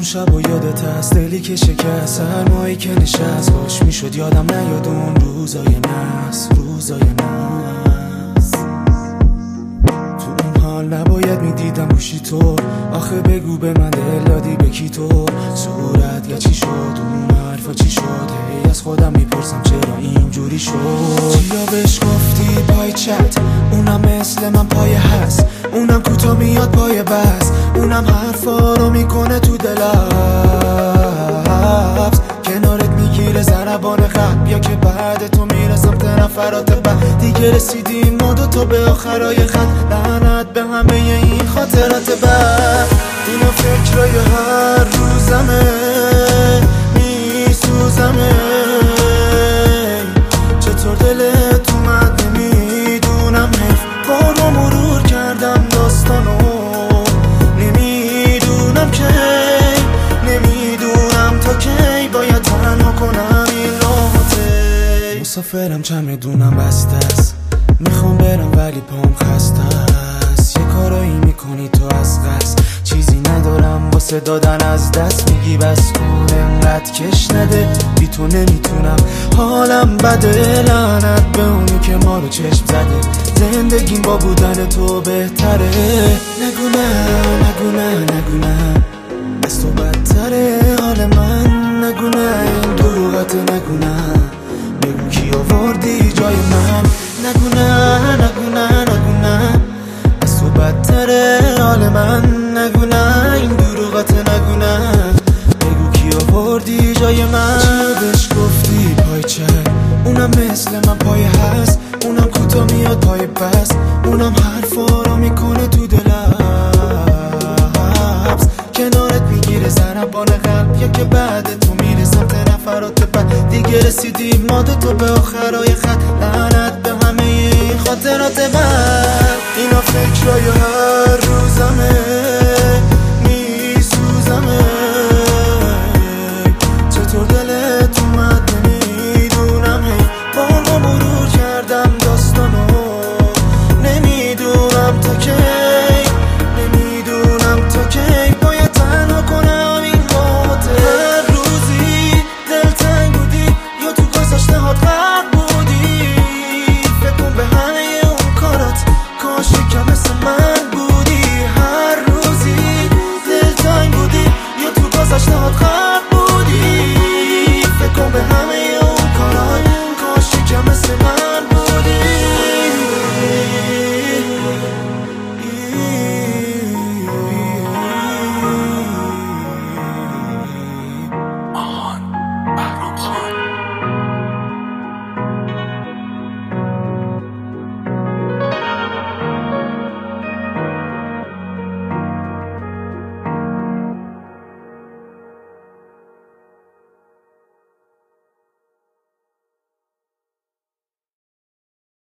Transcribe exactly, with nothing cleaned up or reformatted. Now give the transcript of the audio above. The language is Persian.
شب و یادت هست دلی که شکست، سرمایی که نشست، باش میشد یادم نیاد اون روزای نس روزای نس. تو اون حال نباید میدیدم گوشی تو، آخه بگو به من دل دادی به کی تو؟ صورت یا چی شد اون حرفا چی شد؟ هی از خودم میپرسم چرا اینجوری شد؟ چیا بهش گفتی پای چت؟ اونم مثل من پای هست، اونم کوتا میاد پای بس، اونم حرفا رو میکنه تو دلم، کنارت میگیره ضربان خط. بیا که بعد تو میرسم ته نفرات بعد، دیگه رسیدیم ما دوتا به آخرای خط. لعنت به همه این خاطرات بد، اینا فکرای هر روزمه میسوزمه. چطور دلت اومد نمیدونم، حیف بارو مرور کردم داستانو، نمیدونم کی نمیدونم تا کی باید تنها کنم این راحته. مسافرم چمدونم بسته است، میخوام برم ولی پام خسته است. یه کارایی میکنی تو از قصد، چیزی ندارم واسه دادن از دست. میگی بس کن انقدر کش نده، بی تو نمیتونم حالم بده. لعنت به اونی که ما رو چشم زده، زندگیم با بودن تو بهتره. نگو نه نگو نه نگو نه، از تو بدتره حال من. نگو نه این دروغت، نگو نه بگو کی آوردی جای من. نگو نه نگو نه نگو نه، از تو بدتره حال من. نگو نه این دروغت، نگو نه بگو کی آوردی جای من. چرا بهش گفتی پای چند؟ اونم مثل من پای هست، اونم کوتا میاد پای پس، اونم حرفا رو میکنه تو دلم، کنارت میگیره ضربان قلب. یا که بعد تو میرسم ته نفرات بعد، دیگه رسیدیم ما دوتا به آخرای خط. لعنت